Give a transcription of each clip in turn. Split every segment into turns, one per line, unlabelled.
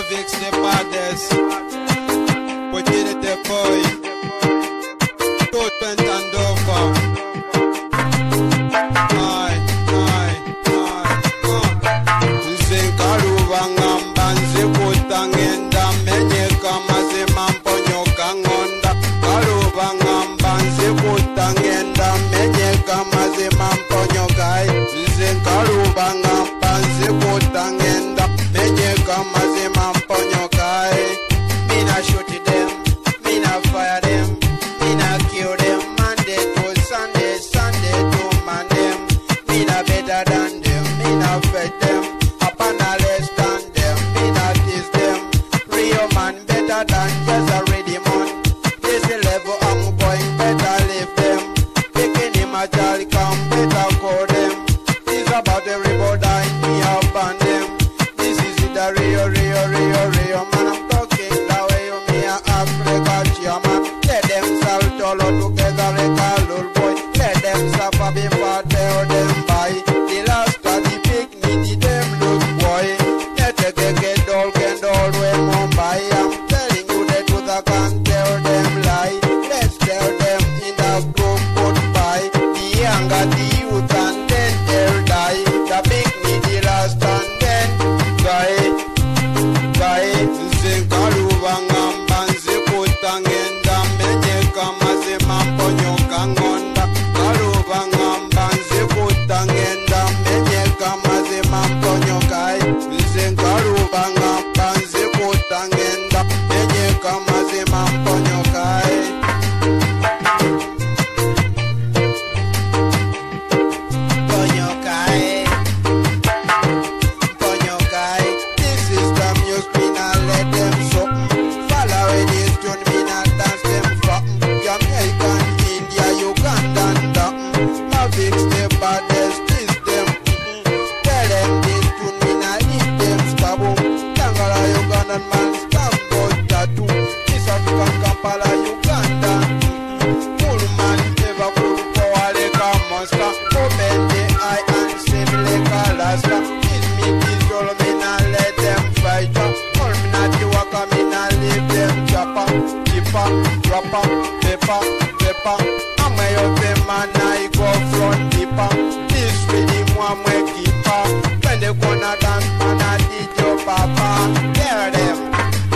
Mavix the baddest. Put it the boy. Tote and over. Zinkaruba ngamba nzikuta ngenda menye kama zimamponyoka ngonda. Karuba ngamba nzikuta ngenda menye kama zimamponyoka. Zinkaruba ngamba nzikuta ngenda menye kama zimamponyoka. Mina shoot them, mina fire them, mina kill them. Monday to Sunday, Sunday to Monday. Mina better than them, mina fed them. Than just already man. This the level I'm going, better leave them. Picking him a jolly come, better call them. This about everybody, me up on them. This is it, the real man. I'm talking the way you me a act like a chairman. Let them salt all together like a little boy. Let them suffer before tell them bye. The last of the picnic, them look boy. Let the get dull, we Mumbai. Can't tell them lie. Let's tell them in the group goodbye. The younger the youth and then they'll die. The big needy last and then guy. Zinkaruba ngamba nzikuta ngenda menye kama zimamponyoka ngonda. Karuba ngamba nzikuta ngenda menye kama zimamponyoka. Zinkaruba ngamba nzikuta ngenda menye kama zimamponyoka. This is the music, me not let them something. Follow this tune, me not dance them fucking. Jamaican, India, Uganda, and nothing. Mavix the baddest, this them. Tell them this tune, me not leave them stabum. Tangara, Ugandan man, stab gold tattoo. This African Kampala, Uganda. Full man, never cool power like a monster. Open the eye and save like Alaska. This me, this all, me not let them fight ya. All me not the waka, me not leave them chopper. Chipper, rapper, pepper. I'm a young man, I go front deeper. This really one way keeper. When they gonna dance, man, I did your papa. Hear them.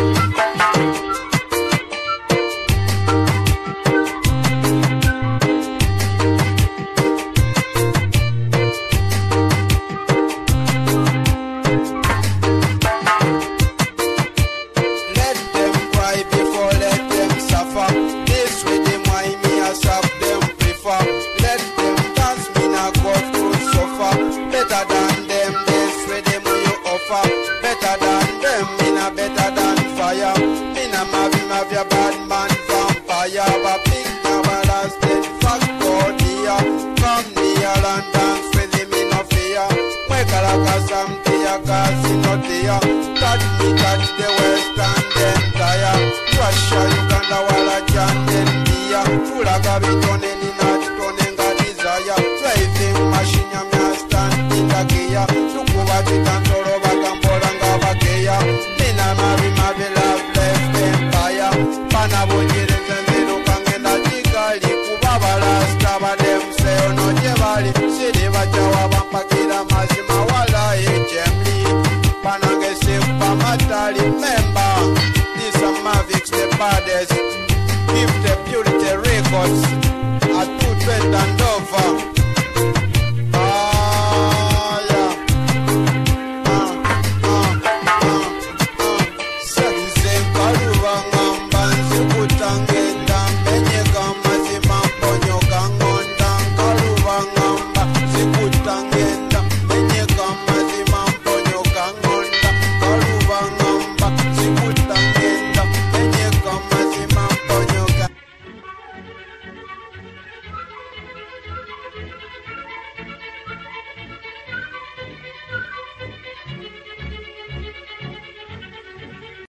Let them cry before let them suffer. This with them why me a suck them prefer. Let them dance, me not go through suffer. Better than them, this with them you offer. Better than them, me not better than fire. Me not mavia bad man vampire. But big everlasting factor dear. Come near and dance with him in no fear. Mweka like something a cause in no dear. Touch the west and then tire. Russia, Uganda, Walla, John, India. Tulaga bitonen in a tonenga desire. Driving machine, I'm not standing the gear. Tukuba chitantoro bagambolanga bakeya. Nina mavi love left empire. Panabonjere zenziru kangenda jigali. Kubaba last cover them say no jevali. Sidi bachawa bampakira mazima wala HMD. Panange simpa matali member. This a Mavix the baddest. Give the purity records. A 220 and over.